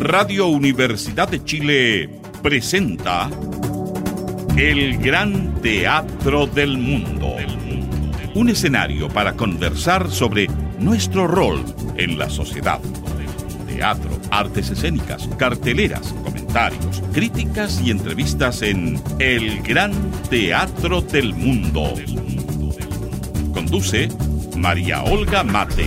Radio Universidad de Chile presenta El Gran Teatro del Mundo. Un escenario para conversar sobre nuestro rol en la sociedad. Teatro, artes escénicas, carteleras, comentarios, críticas y entrevistas en El Gran Teatro del Mundo. Conduce María Olga Mate.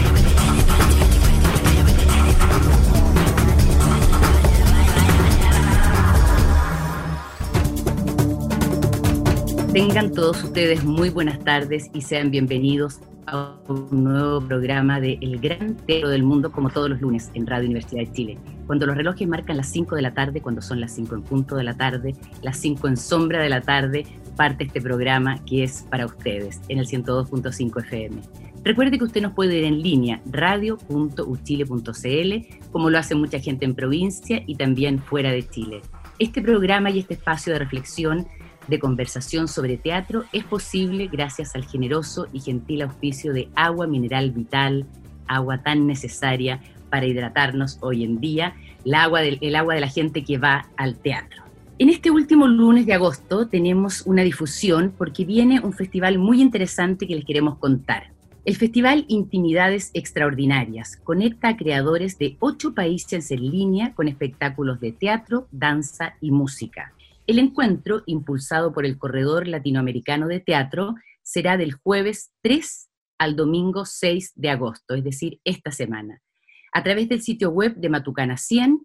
Tengan todos ustedes muy buenas tardes y sean bienvenidos a un nuevo programa de El Gran Teatro del Mundo, como todos los lunes en Radio Universidad de Chile. Cuando los relojes marcan las 5 de la tarde, cuando son las 5 en punto de la tarde, las 5 en sombra de la tarde, parte este programa que es para ustedes en el 102.5 FM. Recuerde que usted nos puede ir en línea, radio.uchile.cl, como lo hace mucha gente en provincia y también fuera de Chile. Este programa y este espacio de reflexión, de conversación sobre teatro, es posible gracias al generoso y gentil auspicio de Agua Mineral Vital, agua tan necesaria para hidratarnos hoy en día, el agua de la gente que va al teatro. En este último lunes de agosto tenemos una difusión porque viene un festival muy interesante que les queremos contar. El Festival Intimidades Extraordinarias conecta a creadores de 8 países en línea con espectáculos de teatro, danza y música. El encuentro, impulsado por el Corredor Latinoamericano de Teatro, será del jueves 3 al domingo 6 de agosto, es decir, esta semana, a través del sitio web de Matucana 100,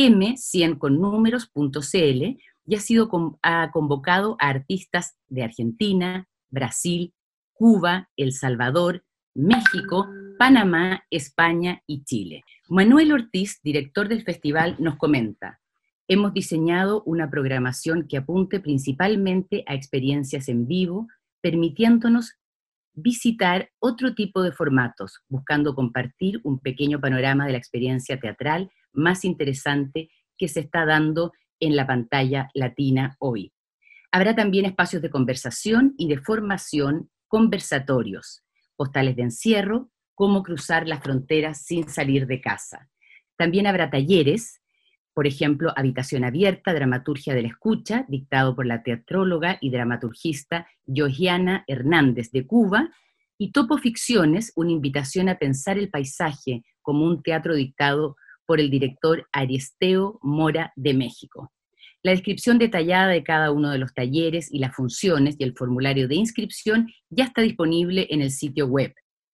m100connúmeros.cl, y ha convocado a artistas de Argentina, Brasil, Cuba, El Salvador, México, Panamá, España y Chile. Manuel Ortiz, director del festival, nos comenta: hemos diseñado una programación que apunte principalmente a experiencias en vivo, permitiéndonos visitar otro tipo de formatos, buscando compartir un pequeño panorama de la experiencia teatral más interesante que se está dando en la pantalla latina hoy. Habrá también espacios de conversación y de formación, conversatorios, postales de encierro, cómo cruzar las fronteras sin salir de casa. También habrá talleres, por ejemplo, Habitación Abierta, Dramaturgia de la Escucha, dictado por la teatróloga y dramaturgista Georgiana Hernández de Cuba, y Topoficciones, una invitación a pensar el paisaje como un teatro dictado por el director Aristeo Mora de México. La descripción detallada de cada uno de los talleres y las funciones y el formulario de inscripción ya está disponible en el sitio web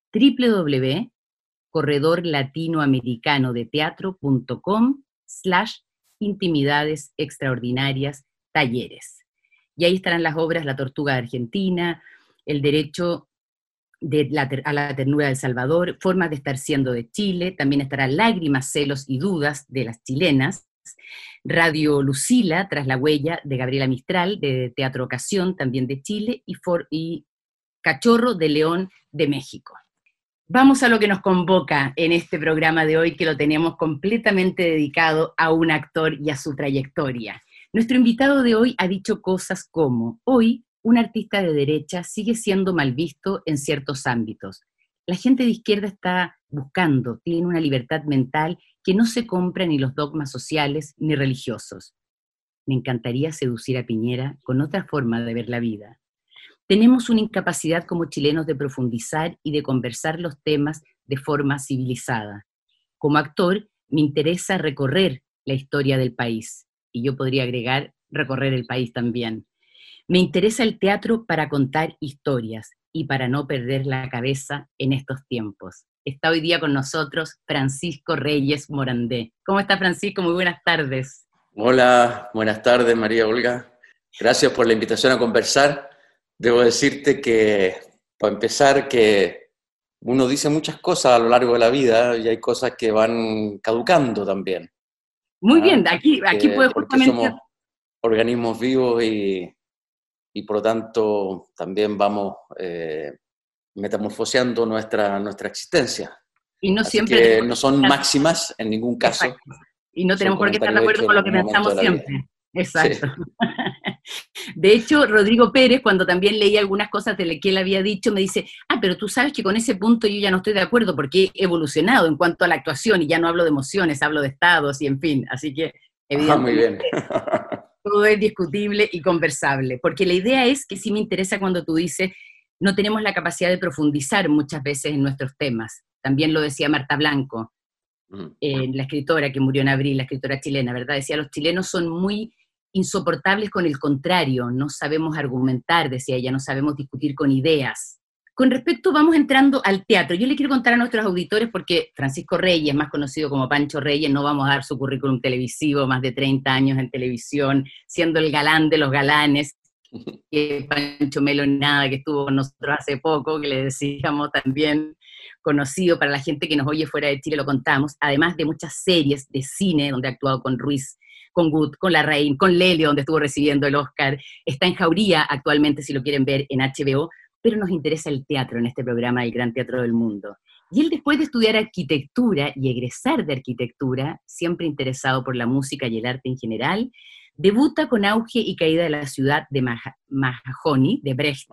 www.corredorlatinoamericanodeteatro.com/intimidades extraordinarias talleres. Y ahí estarán las obras La Tortuga de Argentina, El Derecho a la Ternura del Salvador, Formas de estar siendo de Chile, también estará Lágrimas, Celos y Dudas de las chilenas, Radio Lucila, Tras la Huella de Gabriela Mistral, de Teatro Ocasión, también de Chile, y Cachorro de León de México. Vamos a lo que nos convoca en este programa de hoy, que lo tenemos completamente dedicado a un actor y a su trayectoria. Nuestro invitado de hoy ha dicho cosas como: hoy un artista de derecha sigue siendo mal visto en ciertos ámbitos. La gente de izquierda está buscando, tiene una libertad mental que no se compra ni los dogmas sociales ni religiosos. Me encantaría seducir a Piñera con otra forma de ver la vida. Tenemos una incapacidad como chilenos de profundizar y de conversar los temas de forma civilizada. Como actor, me interesa recorrer la historia del país, y yo podría agregar recorrer el país también. Me interesa el teatro para contar historias y para no perder la cabeza en estos tiempos. Está hoy día con nosotros Francisco Reyes Morandé. ¿Cómo está, Francisco? Muy buenas tardes. Hola, buenas tardes, María Olga. Gracias por la invitación a conversar. Debo decirte que, para empezar, que uno dice muchas cosas a lo largo de la vida y hay cosas que van caducando también. Muy bien, aquí puede porque justamente... somos organismos vivos y por lo tanto también vamos metamorfoseando nuestra existencia. Y no Así siempre que no son máximas en ningún caso. Exacto. Y no tenemos por qué estar de acuerdo con lo que pensamos siempre. Exacto. Sí. De hecho, Rodrigo Pérez, cuando también leí algunas cosas de lo que él había dicho, me dice, pero tú sabes que con ese punto yo ya no estoy de acuerdo porque he evolucionado en cuanto a la actuación y ya no hablo de emociones, hablo de estados y en fin. Así que, Muy bien. evidentemente, todo es discutible y conversable, porque la idea es que sí me interesa cuando tú dices, no tenemos la capacidad de profundizar muchas veces en nuestros temas. También lo decía Marta Blanco, la escritora que murió en abril, la escritora chilena, ¿verdad? Decía, los chilenos son muy insoportables con el contrario, no sabemos argumentar, decía ella, no sabemos discutir con ideas. Con respecto, vamos entrando al teatro. Yo le quiero contar a nuestros auditores, porque Francisco Reyes, más conocido como Pancho Reyes, no vamos a dar su currículum televisivo, más de 30 años en televisión, siendo el galán de los galanes, que Pancho Melo nada, que estuvo con nosotros hace poco, que le decíamos también conocido para la gente que nos oye fuera de Chile, lo contamos, además de muchas series de cine, donde ha actuado con Ruiz, con Good, con Larraín, con Lelio, donde estuvo recibiendo el Oscar, está en Jauría actualmente, si lo quieren ver, en HBO, pero nos interesa el teatro en este programa, el Gran Teatro del Mundo. Y él, después de estudiar arquitectura y egresar de arquitectura, siempre interesado por la música y el arte en general, debuta con Auge y Caída de la ciudad de Mahagoni, de Brecht,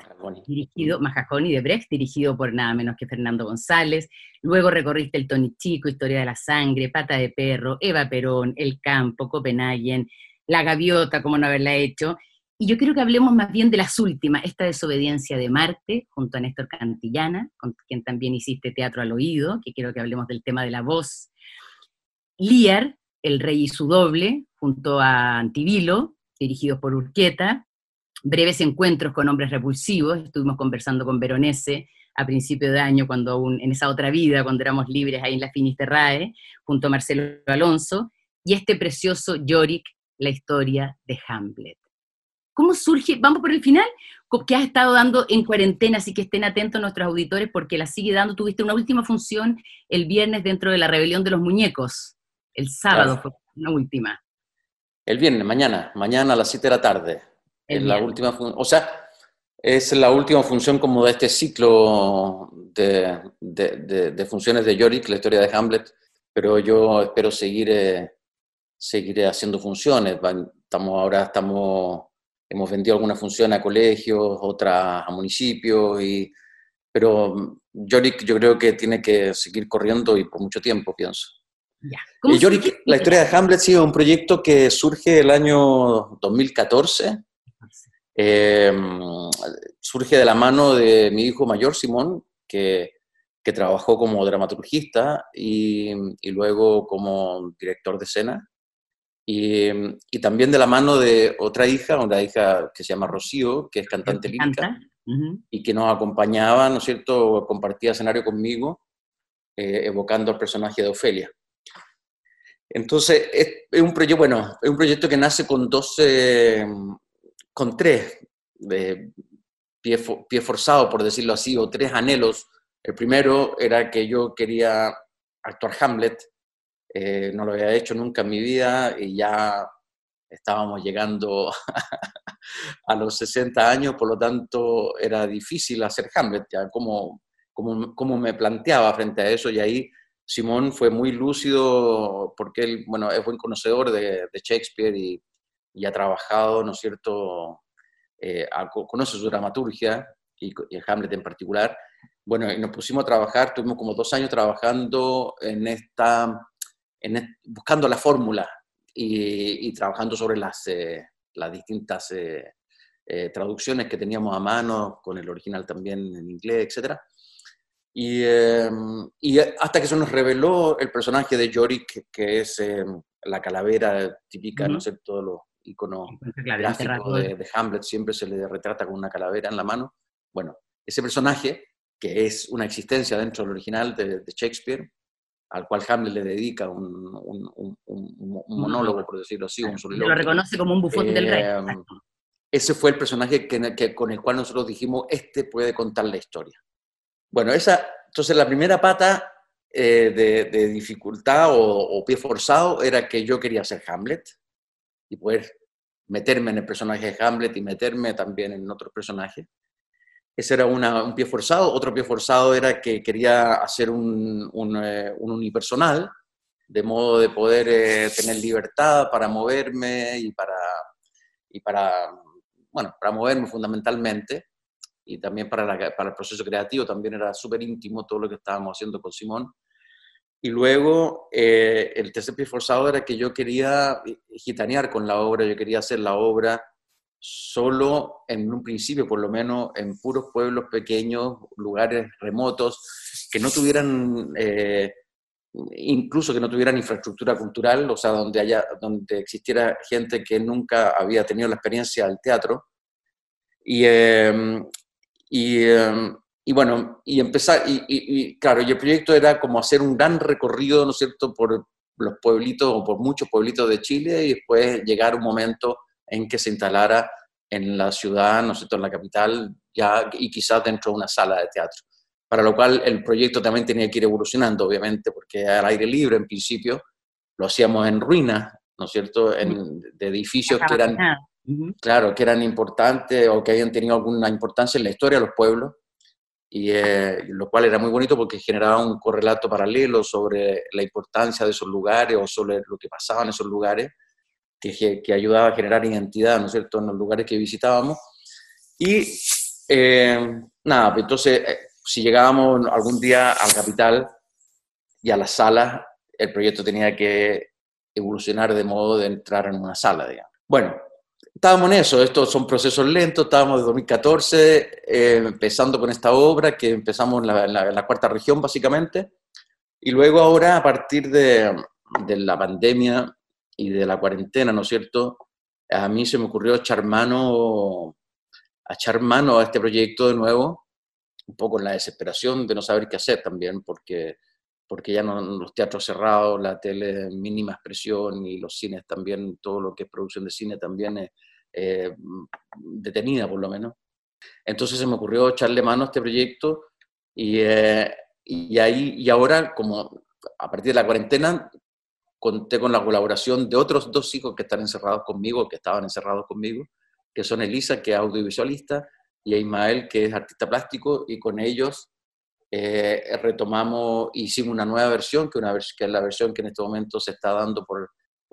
dirigido por nada menos que Fernando González. Luego recorriste el Tony Chico, Historia de la Sangre, Pata de Perro, Eva Perón, El Campo, Copenhagen, La Gaviota, como no haberla hecho. Y yo quiero que hablemos más bien de las últimas, esta Desobediencia de Marte, junto a Néstor Cantillana, con quien también hiciste Teatro al Oído, que quiero que hablemos del tema de la voz. Lear, El Rey y su Doble, junto a Antivilo, dirigidos por Urquieta. Breves encuentros con hombres repulsivos, estuvimos conversando con Veronese a principio de año, cuando aún en esa otra vida, cuando éramos libres ahí en la Finisterrae, junto a Marcelo Alonso, y este precioso Yorick, la historia de Hamlet. ¿Cómo surge? Vamos por el final, que has estado dando en cuarentena, así que estén atentos nuestros auditores, porque la sigue dando. Tuviste una última función el viernes dentro de la Rebelión de los Muñecos, el sábado fue una última. El viernes, mañana a las 7 de la tarde. Es la última o sea, es la última función como de este ciclo de funciones de Yorick, la historia de Hamlet, pero yo espero seguiré haciendo funciones. Hemos vendido algunas funciones a colegios, otras a municipios, pero Yorick yo creo que tiene que seguir corriendo y por mucho tiempo, pienso. Yorick, la historia de Hamlet, sí, es un proyecto que surge el año 2014. Surge de la mano de mi hijo mayor, Simón, que trabajó como dramaturgista y luego como director de escena. Y también de la mano de otra hija, una hija que se llama Rocío, que es cantante lírica, y que nos acompañaba, ¿no es cierto?, compartía escenario conmigo, evocando al personaje de Ofelia. Entonces, es un proyecto que nace con tres pie forzado, por decirlo así, o tres anhelos. El primero era que yo quería actuar Hamlet, no lo había hecho nunca en mi vida y ya estábamos llegando a los 60 años, por lo tanto era difícil hacer Hamlet, ya como me planteaba frente a eso, y ahí Simón fue muy lúcido porque él, bueno, es buen conocedor de Shakespeare y ha trabajado, ¿no es cierto?, conoce su dramaturgia y Hamlet en particular. Bueno, y nos pusimos a trabajar, tuvimos como 2 años trabajando buscando la fórmula y trabajando sobre las distintas traducciones que teníamos a mano, con el original también en inglés, etc. Y hasta que se nos reveló el personaje de Yorick, que es la calavera típica, ¿no sé, todos los iconos gráficos de Hamlet, siempre se le retrata con una calavera en la mano. Bueno, ese personaje, que es una existencia dentro del original de Shakespeare, al cual Hamlet le dedica un monólogo, por decirlo así, un soliloquio. Lo reconoce como un bufón del rey. Ese fue el personaje con el cual nosotros dijimos, este puede contar la historia. Bueno, entonces la primera pata de dificultad o pie forzado era que yo quería ser Hamlet y poder meterme en el personaje de Hamlet y meterme también en otros personajes. Ese era un pie forzado. Otro pie forzado era que quería hacer un unipersonal, de modo de poder tener libertad para moverme y para bueno, para moverme fundamentalmente, y también para el proceso creativo, también era súper íntimo todo lo que estábamos haciendo con Simón. Y luego el tercer pie forzado era que yo quería gitanear con la obra, yo quería hacer la obra solo, en un principio por lo menos, en puros pueblos pequeños, lugares remotos, que no tuvieran, incluso que no tuvieran infraestructura cultural, o sea, donde existiera gente que nunca había tenido la experiencia del teatro. Y bueno, y empezar, claro, y el proyecto era como hacer un gran recorrido, ¿no es cierto?, por los pueblitos, o por muchos pueblitos de Chile, y después llegar un momento en que se instalara en la ciudad, ¿no es cierto?, en la capital, ya, y quizás dentro de una sala de teatro. Para lo cual el proyecto también tenía que ir evolucionando, obviamente, porque al aire libre, en principio, lo hacíamos en ruinas, ¿no es cierto?, de edificios que eran, claro, que eran importantes o que habían tenido alguna importancia en la historia de los pueblos, y lo cual era muy bonito porque generaba un correlato paralelo sobre la importancia de esos lugares o sobre lo que pasaba en esos lugares, que ayudaba a generar identidad, ¿no es cierto?, en los lugares que visitábamos. Y nada, pues entonces, si llegábamos algún día a la capital y a las salas, el proyecto tenía que evolucionar de modo de entrar en una sala, digamos. Bueno, estábamos en eso, estos son procesos lentos, estábamos de 2014 empezando con esta obra, que empezamos en la cuarta región básicamente, y luego ahora a partir de la pandemia y de la cuarentena, ¿no es cierto?, a mí se me ocurrió echar mano a este proyecto de nuevo, un poco en la desesperación de no saber qué hacer también, porque ya no, los teatros cerrados, la tele en mínima expresión y los cines también, todo lo que es producción de cine también es detenida por lo menos. Entonces se me ocurrió echarle mano a este proyecto y ahora, como a partir de la cuarentena, conté con la colaboración de otros 2 hijos que están encerrados conmigo, que estaban encerrados conmigo, que son Elisa, que es audiovisualista, y Ismael, que es artista plástico, y con ellos retomamos, hicimos una nueva versión, que es la versión que en este momento se está dando por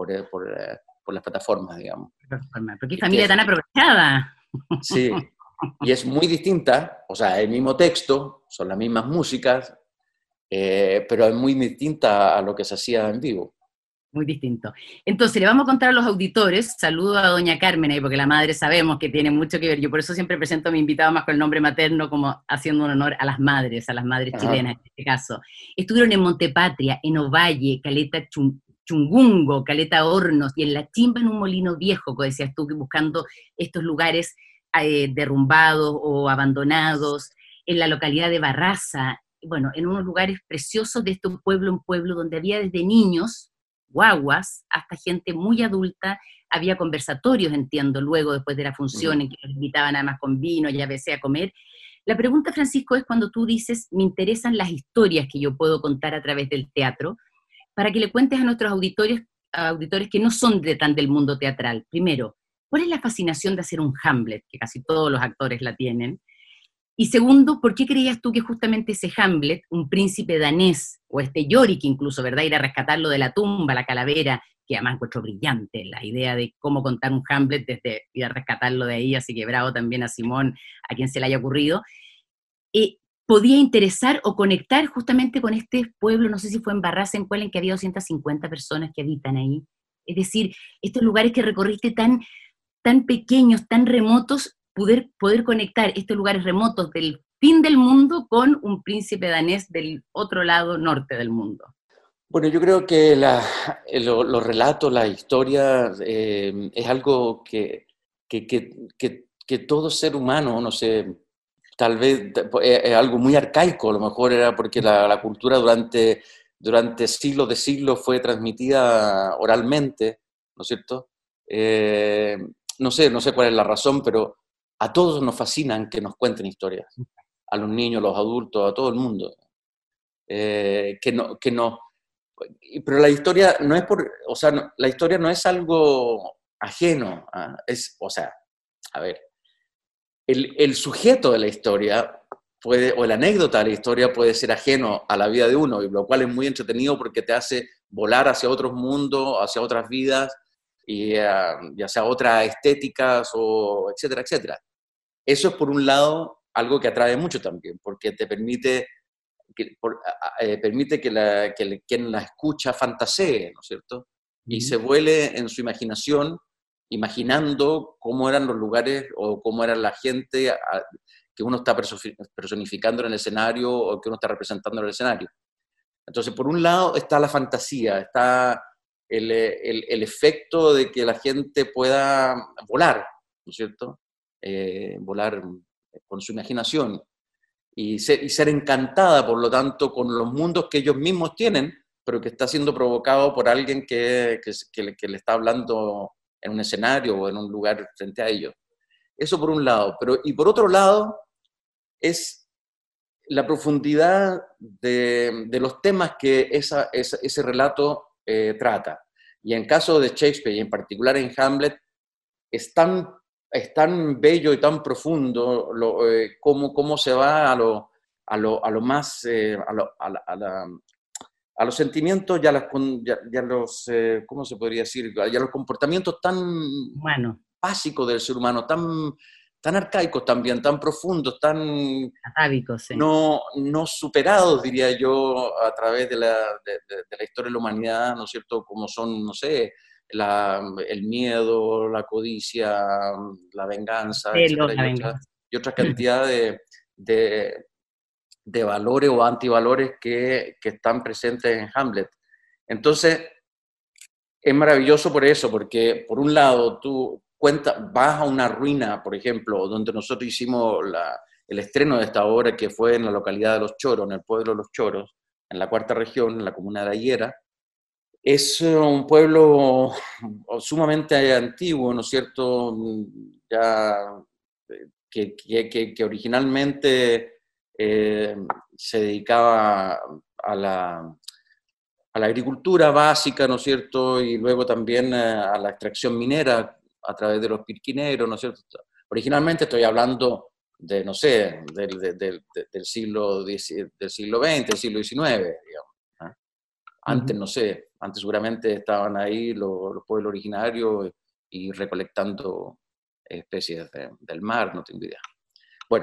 las plataformas, digamos. Porque qué familia tan aprovechada. Sí, y es muy distinta, o sea, el mismo texto, son las mismas músicas, pero es muy distinta a lo que se hacía en vivo. Muy distinto. Entonces, le vamos a contar a los auditores, saludo a doña Carmen ahí, porque la madre sabemos que tiene mucho que ver, yo por eso siempre presento a mi invitado más con el nombre materno, como haciendo un honor a las madres chilenas en este caso. Estuvieron en Montepatria, en Ovalle, Caleta Chungungo, Caleta Hornos, y en La Chimba, en un molino viejo, como decías tú, buscando estos lugares derrumbados o abandonados, en la localidad de Barraza, bueno, en unos lugares preciosos de este pueblo en pueblo, donde había desde niños, guaguas, hasta gente muy adulta, había conversatorios, entiendo, luego después de la función, en que los invitaban además con vino y a veces a comer. La pregunta, Francisco, es cuando tú dices, me interesan las historias que yo puedo contar a través del teatro, para que le cuentes a nuestros auditores que no son tan del mundo teatral. Primero, ¿cuál es la fascinación de hacer un Hamlet, que casi todos los actores la tienen? Y segundo, ¿por qué creías tú que justamente ese Hamlet, un príncipe danés, o este Yorick incluso, ¿verdad?, ir a rescatarlo de la tumba, la calavera, que además encuentro brillante la idea de cómo contar un Hamlet desde ir a rescatarlo de ahí, así que bravo también a Simón, a quien se le haya ocurrido, podía interesar o conectar justamente con este pueblo, no sé si fue en Barraza, en que había 250 personas que habitan ahí. Es decir, estos lugares que recorriste tan pequeños, tan remotos, poder conectar estos lugares remotos del fin del mundo con un príncipe danés del otro lado norte del mundo. Bueno, yo creo que los relatos, la historia, es algo que todo ser humano, no sé, tal vez es algo muy arcaico, a lo mejor era porque la cultura durante siglos de siglos fue transmitida oralmente, ¿no es cierto? No sé cuál es la razón, pero a todos nos fascinan que nos cuenten historias, a los niños, a los adultos, a todo el mundo. Pero la historia no es la historia no es algo ajeno, a ver, el sujeto de la historia o la anécdota de la historia puede ser ajeno a la vida de uno, y lo cual es muy entretenido porque te hace volar hacia otros mundos, hacia otras vidas, y ya sea otras estéticas, o etcétera, etcétera. Eso es, por un lado, algo que atrae mucho también, porque te permite permite que quien la escucha fantasee, ¿no es cierto? Y se vuele en su imaginación, imaginando cómo eran los lugares o cómo era la gente que uno está personificando en el escenario o que uno está representando en el escenario. Entonces, por un lado está la fantasía, está el efecto de que la gente pueda volar, ¿no es cierto? Volar con su imaginación y ser encantada, por lo tanto, con los mundos que ellos mismos tienen, pero que está siendo provocado por alguien que le está hablando en un escenario o en un lugar frente a ellos. Eso por un lado. Y por otro lado, es la profundidad de los temas que ese relato trata. Y en caso de Shakespeare, y en particular en Hamlet, es tan bello y tan profundo cómo se va a lo más, a los sentimientos y a los, ¿cómo se podría decir? Y a los comportamientos tan básicos del ser humano, tan arcaicos también, tan profundos, tan atávicos, sí. no superados, diría yo, a través de la historia de la humanidad, ¿no es cierto? Como son, no sé, el miedo, la codicia, la venganza, etcétera, y otra cantidad de valores o antivalores que están presentes en Hamlet. Entonces, es maravilloso por eso, porque por un lado tú vas a una ruina, por ejemplo, donde nosotros hicimos el estreno de esta obra, que fue en la localidad de Los Choros, en el pueblo de Los Choros, en la cuarta región, en la comuna de Ayera. Es un pueblo sumamente antiguo, ¿no es cierto? Ya, que originalmente se dedicaba a la agricultura básica, ¿no es cierto? Y luego también a la extracción minera a través de los pirquineros, ¿no es cierto? Originalmente estoy hablando de, no sé, del siglo XX, del siglo XIX, digamos. Antes, no sé, antes seguramente estaban ahí los pueblos originarios y recolectando especies del mar, no tengo idea. Bueno,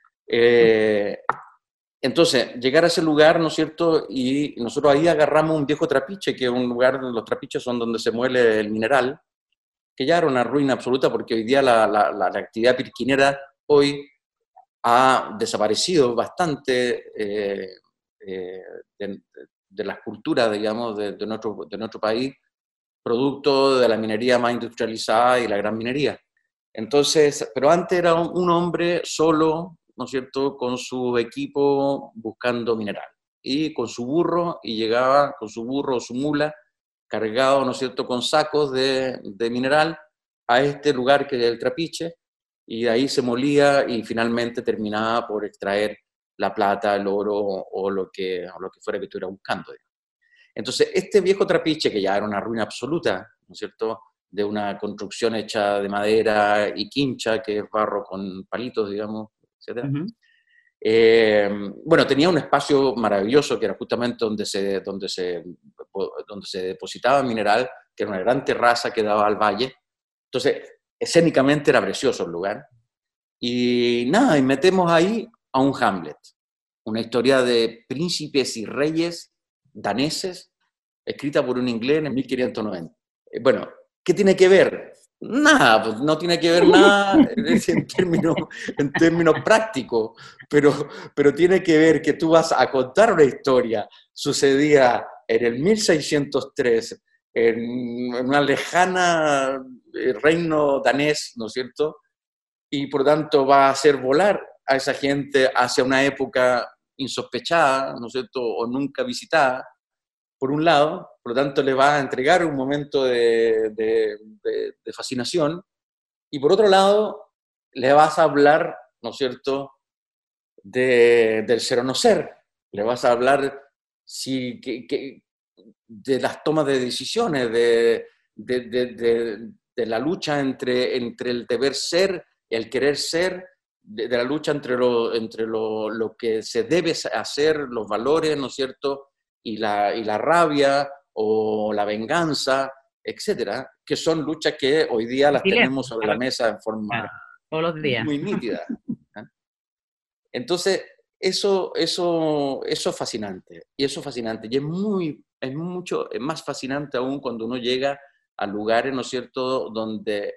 entonces, llegar a ese lugar, ¿no es cierto? Y nosotros ahí agarramos un viejo trapiche, que es un lugar, los trapiches son donde se muele el mineral, que ya era una ruina absoluta, porque hoy día la actividad pirquinera hoy ha desaparecido bastante de las culturas, digamos, de nuestro país, producto de la minería más industrializada y la gran minería. Entonces, pero antes era un hombre solo, ¿no es cierto?, con su equipo buscando mineral, y con su burro, y llegaba con su burro o su mula, cargado, ¿no es cierto?, con sacos de mineral, a este lugar que es el Trapiche, y de ahí se molía y finalmente terminaba por extraer la plata, el oro o lo que fuera que estuviera buscando. Entonces, este viejo Trapiche, que ya era una ruina absoluta, ¿no es cierto?, de una construcción hecha de madera y quincha, que es barro con palitos, digamos, etc. Bueno, tenía un espacio maravilloso, que era justamente donde se depositaba mineral, que era una gran terraza que daba al valle. Entonces, escénicamente era precioso el lugar. Y nada, y metemos ahí a un Hamlet, una historia de príncipes y reyes daneses, escrita por un inglés en 1590. Bueno, ¿qué tiene que ver? Nada, pues no tiene que ver nada en términos prácticos, pero tiene que ver que tú vas a contar una historia sucedida en el 1603, en una lejana reino danés, ¿no es cierto? Y por tanto va a hacer volar a esa gente hacia una época insospechada, ¿no es cierto?, o nunca visitada, por un lado, por lo tanto le va a entregar un momento de fascinación, y por otro lado le vas a hablar, ¿no es cierto?, del ser o no ser, le vas a hablar de las tomas de decisiones, de la lucha entre el deber ser y el querer ser, de la lucha entre lo que se debe hacer, los valores, ¿no es cierto?, y la rabia o la venganza, etcétera, que son luchas que hoy día las tenemos sobre la mesa en forma todos los días. muy nítida. Entonces, eso es fascinante, y eso es fascinante, y es más fascinante aún cuando uno llega a lugares, ¿no es cierto?, donde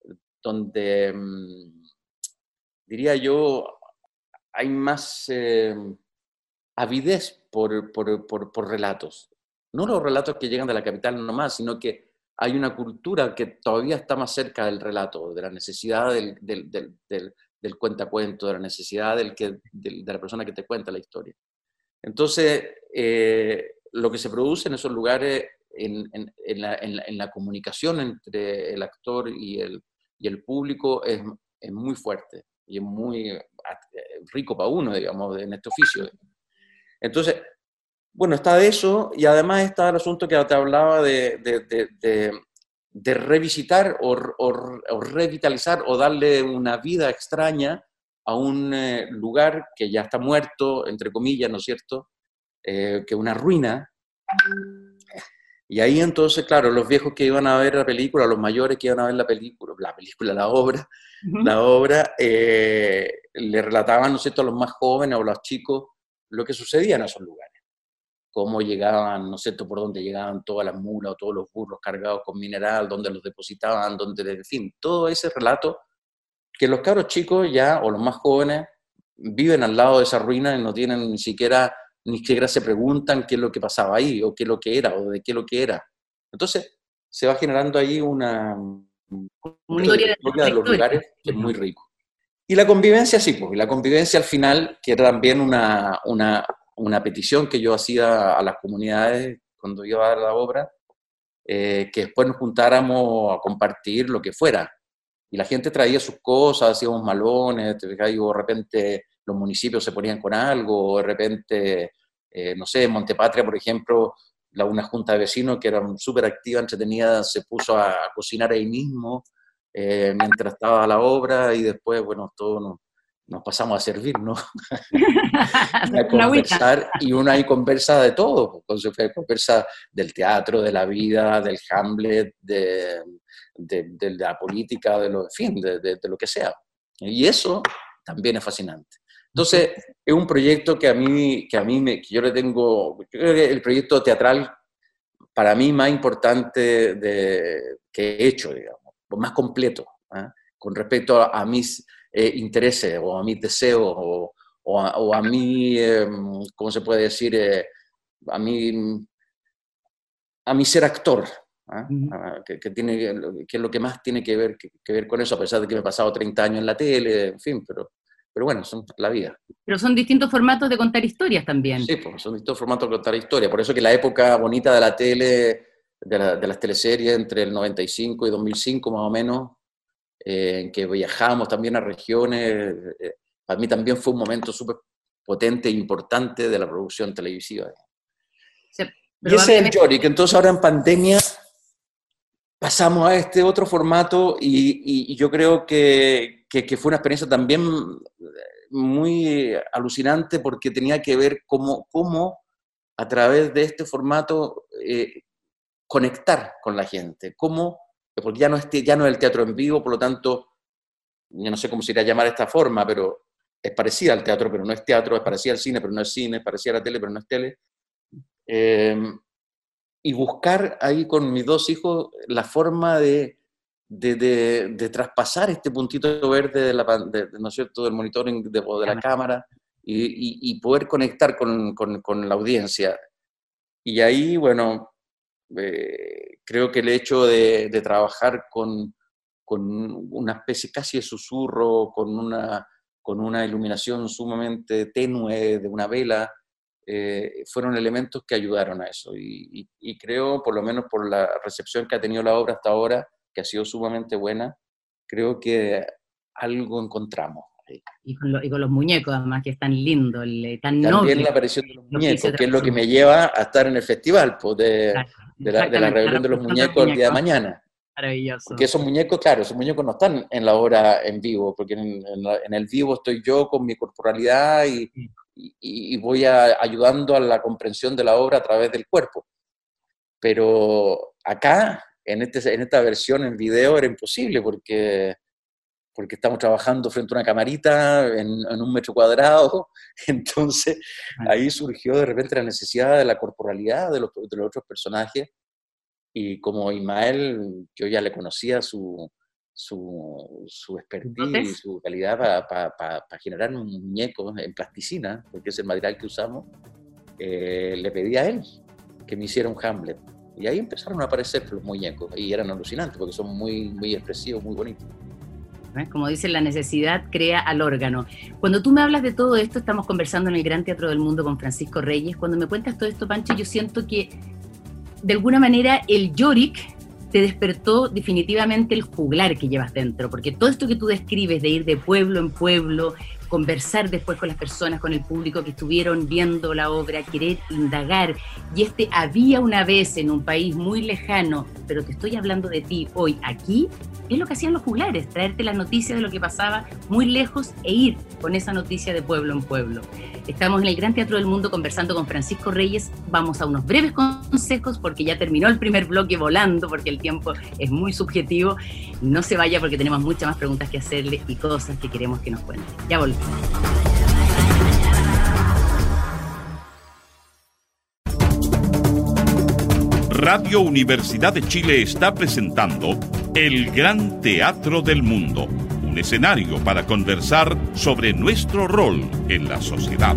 diría yo, hay más avidez por relatos. No los relatos que llegan de la capital nomás, sino que hay una cultura que todavía está más cerca del relato, de la necesidad del cuentacuento, de la necesidad de la persona que te cuenta la historia. Entonces, lo que se produce en esos lugares, en la comunicación entre el actor y el público, es muy fuerte y es muy rico para uno, digamos, en este oficio. Entonces, bueno, está eso, y además está el asunto que te hablaba de revisitar o revitalizar o darle una vida extraña a un lugar que ya está muerto, entre comillas, ¿no es cierto?, que es una ruina. Y ahí entonces, claro, los viejos que iban a ver la película, los mayores que iban a ver la obra, le relataban, ¿no es cierto?, a los más jóvenes o a los chicos lo que sucedía en esos lugares. Cómo llegaban, ¿no es cierto?, por dónde llegaban todas las mulas o todos los burros cargados con mineral, dónde los depositaban, en fin, todo ese relato que los cabros chicos ya, o los más jóvenes, viven al lado de esa ruina y no tienen ni siquiera se preguntan qué es lo que pasaba ahí, o qué es lo que era, o de qué es lo que era. Entonces, se va generando ahí una historia de los lugares que es muy rico. Y la convivencia, sí, pues, y la convivencia al final, que era también una petición que yo hacía a las comunidades cuando iba a dar la obra, que después nos juntáramos a compartir lo que fuera. Y la gente traía sus cosas, hacíamos malones, y de repente los municipios se ponían con algo, o de repente, no sé, en Montepatria, por ejemplo, una junta de vecinos que era súper activa, entretenida, se puso a cocinar ahí mismo mientras estaba la obra, y después, bueno, todos nos pasamos a servir, ¿no? A conversar, y uno ahí conversa de todo, conversa del teatro, de la vida, del Hamlet, de la política, en fin, de lo que sea. Y eso también es fascinante. Entonces, es un proyecto que yo le tengo, yo creo que el proyecto teatral para mí más importante que he hecho, digamos, más completo, ¿eh?, con respecto a mis intereses o a mis deseos o a mí, ¿cómo se puede decir? A mi ser actor, ¿eh? que es lo que más tiene que ver con eso, a pesar de que me he pasado 30 años en la tele, en fin, pero bueno, son la vida. Pero son distintos formatos de contar historias también. Sí, pues, son distintos formatos de contar historias. Por eso que la época bonita de la tele, de las teleseries entre el 95 y 2005 más o menos, en que viajábamos también a regiones, para mí también fue un momento súper potente e importante de la producción televisiva. Sí, y ese es el Yorick. Entonces ahora en pandemia pasamos a este otro formato y yo creo que fue una experiencia también muy alucinante, porque tenía que ver cómo a través de este formato conectar con la gente, porque ya no es el teatro en vivo, por lo tanto, yo no sé cómo se irá a llamar esta forma, pero es parecida al teatro, pero no es teatro, es parecida al cine, pero no es cine, es parecida a la tele, pero no es tele. Y buscar ahí con mis dos hijos la forma de traspasar este puntito verde ¿no es cierto?, del monitoring de la cámara y poder conectar con la audiencia. Y ahí, bueno, creo que el hecho de trabajar con una especie casi de susurro, con una iluminación sumamente tenue de una vela, fueron elementos que ayudaron a eso. Y creo, por lo menos por la recepción que ha tenido la obra hasta ahora, que ha sido sumamente buena, creo que algo encontramos. Y con los muñecos, además, que es tan lindo, tan noble. También la aparición de los muñecos, que es lo que me lleva a estar en el festival, pues, de la rebelión de los muñecos el día de mañana. Maravilloso. Porque esos muñecos, claro, esos muñecos no están en la obra en vivo, porque en el vivo estoy yo con mi corporalidad y voy ayudando a la comprensión de la obra a través del cuerpo. Pero acá en esta versión en video era imposible, porque estamos trabajando frente a una camarita en 1 metro cuadrado. Entonces ahí surgió de repente la necesidad de la corporalidad de los otros personajes, y como Ismael, yo ya le conocía su expertise y su calidad para generar un muñeco en plasticina, porque es el material que usamos. Le pedí a él que me hiciera un Hamlet, y ahí empezaron a aparecer los muñecos, y eran alucinantes porque son muy, muy expresivos, muy bonitos. Como dicen, la necesidad crea al órgano. Cuando tú me hablas de todo esto, estamos conversando en el Gran Teatro del Mundo con Francisco Reyes. Cuando me cuentas todo esto, Pancho, yo siento que de alguna manera el Yorick te despertó definitivamente el juglar que llevas dentro, porque todo esto que tú describes de ir de pueblo en pueblo, conversar después con las personas, con el público que estuvieron viendo la obra, querer indagar, y había una vez en un país muy lejano, pero te estoy hablando de ti hoy aquí, es lo que hacían los juglares, traerte las noticias de lo que pasaba muy lejos e ir con esa noticia de pueblo en pueblo. Estamos en el Gran Teatro del Mundo conversando con Francisco Reyes. Vamos a unos breves consejos porque ya terminó el primer bloque volando, porque el tiempo es muy subjetivo. No se vaya porque tenemos muchas más preguntas que hacerle y cosas que queremos que nos cuente. Ya volvemos. Radio Universidad de Chile está presentando El Gran Teatro del Mundo, un escenario para conversar sobre nuestro rol en la sociedad.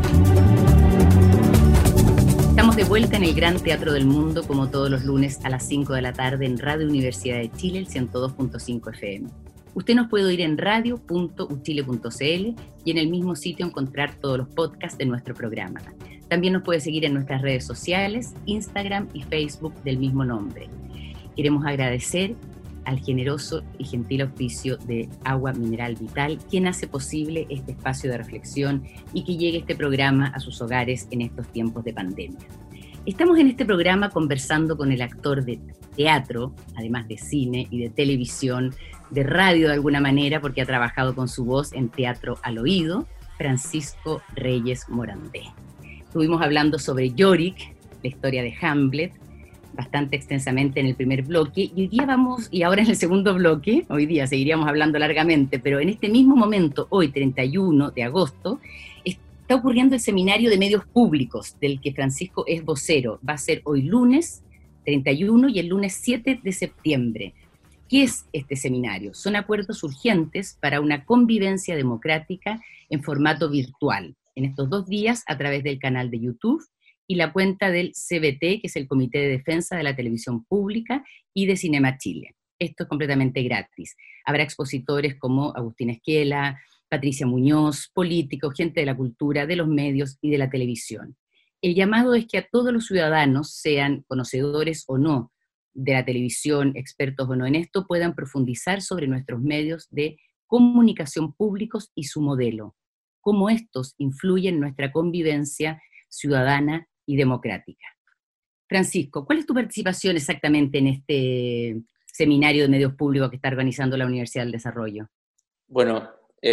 Estamos de vuelta en el Gran Teatro del Mundo, como todos los lunes a las 5 de la tarde en Radio Universidad de Chile, el 102.5 FM. Usted nos puede oír en radio.uchile.cl y en el mismo sitio encontrar todos los podcasts de nuestro programa. También nos puede seguir en nuestras redes sociales, Instagram y Facebook del mismo nombre. Queremos agradecer al generoso y gentil auspicio de Agua Mineral Vital, quien hace posible este espacio de reflexión y que llegue este programa a sus hogares en estos tiempos de pandemia. Estamos en este programa conversando con el actor de teatro, además de cine y de televisión, de radio de alguna manera, porque ha trabajado con su voz en Teatro al Oído, Francisco Reyes Morandé. Estuvimos hablando sobre Yorick, la historia de Hamlet, bastante extensamente en el primer bloque, y hoy día y ahora en el segundo bloque, hoy día seguiríamos hablando largamente, pero en este mismo momento, hoy 31 de agosto, está ocurriendo el seminario de medios públicos, del que Francisco es vocero. Va a ser hoy lunes 31 y el lunes 7 de septiembre. ¿Qué es este seminario? Son acuerdos urgentes para una convivencia democrática en formato virtual, en estos 2 días a través del canal de YouTube y la cuenta del CBT, que es el Comité de Defensa de la Televisión Pública, y de Cinema Chile. Esto es completamente gratis. Habrá expositores como Agustín Esquela, Patricia Muñoz, políticos, gente de la cultura, de los medios y de la televisión. El llamado es que a todos los ciudadanos, sean conocedores o no de la televisión, expertos o no en esto, puedan profundizar sobre nuestros medios de comunicación públicos y su modelo, cómo estos influyen en nuestra convivencia ciudadana y democrática. Francisco, ¿cuál es tu participación exactamente en este seminario de medios públicos que está organizando la Universidad del Desarrollo? Bueno,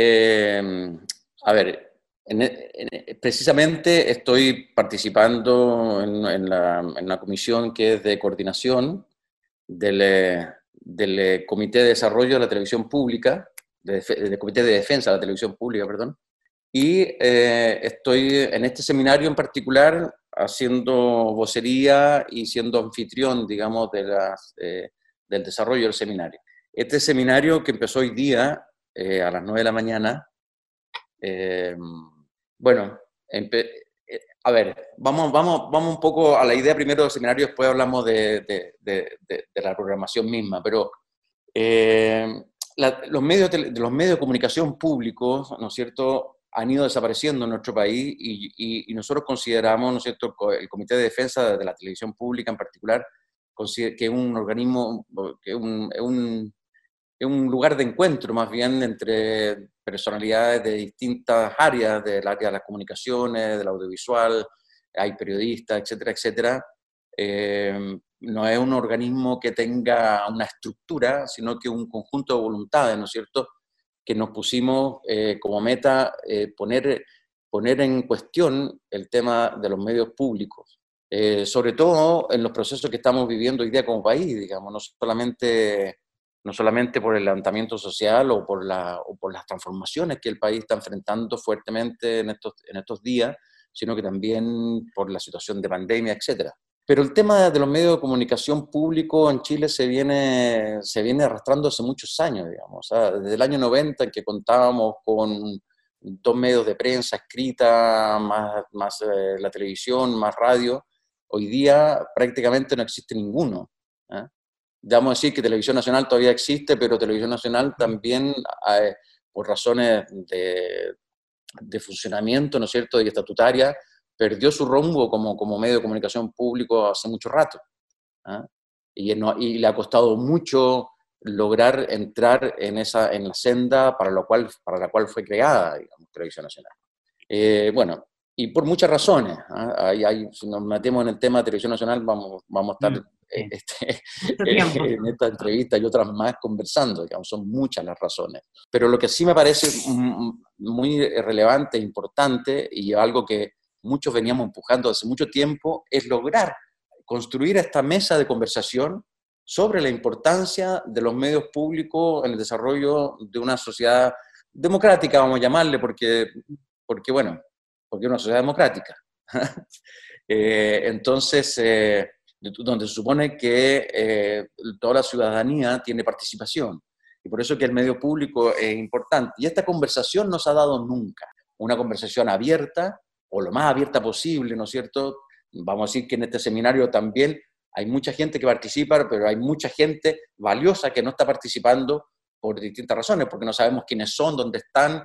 a ver, precisamente estoy participando en la comisión que es de coordinación del Comité de Desarrollo de la Televisión Pública, del Comité de Defensa de la Televisión Pública, perdón, y estoy en este seminario en particular haciendo vocería y siendo anfitrión, digamos, del desarrollo del seminario. Este seminario que empezó hoy día a las 9 de la mañana, bueno, a ver, vamos un poco a la idea primero del seminario, después hablamos de la programación misma, pero los medios de comunicación públicos, ¿no es cierto?, han ido desapareciendo en nuestro país y nosotros consideramos, ¿no es cierto?, el Comité de Defensa de la Televisión Pública en particular, que es un organismo, que es un lugar de encuentro más bien entre personalidades de distintas áreas, del área de las comunicaciones, del audiovisual, hay periodistas, etcétera, etcétera. No es un organismo que tenga una estructura, sino que un conjunto de voluntades, ¿no es cierto?, que nos pusimos como meta poner en cuestión el tema de los medios públicos, sobre todo en los procesos que estamos viviendo hoy día como país, digamos, no solamente por el levantamiento social o por las transformaciones que el país está enfrentando fuertemente en estos días, sino que también por la situación de pandemia, etcétera. Pero el tema de los medios de comunicación público en Chile se viene arrastrando hace muchos años, digamos. O sea, desde el año 90, en que contábamos con 2 medios de prensa escrita, más la televisión, más radio, hoy día prácticamente no existe ninguno. Vamos a decir que Televisión Nacional todavía existe, pero Televisión Nacional también, por razones de funcionamiento, ¿no es cierto?, y estatutaria, perdió su rumbo como medio de comunicación público hace mucho rato. Y le ha costado mucho lograr entrar en la senda para la cual fue creada, digamos, Televisión Nacional. Bueno, y por muchas razones. Si nos metemos en el tema de Televisión Nacional, vamos a estar en esta entrevista y otras más conversando, digamos, son muchas las razones. Pero lo que sí me parece muy relevante e importante, y algo que muchos veníamos empujando hace mucho tiempo, es lograr construir esta mesa de conversación sobre la importancia de los medios públicos en el desarrollo de una sociedad democrática, vamos a llamarle, porque es una sociedad democrática. Entonces, donde se supone que toda la ciudadanía tiene participación. Y por eso que el medio público es importante. Y esta conversación no se ha dado nunca. Una conversación abierta, o lo más abierta posible, ¿no es cierto? Vamos a decir que en este seminario también hay mucha gente que participa, pero hay mucha gente valiosa que no está participando por distintas razones, porque no sabemos quiénes son, dónde están,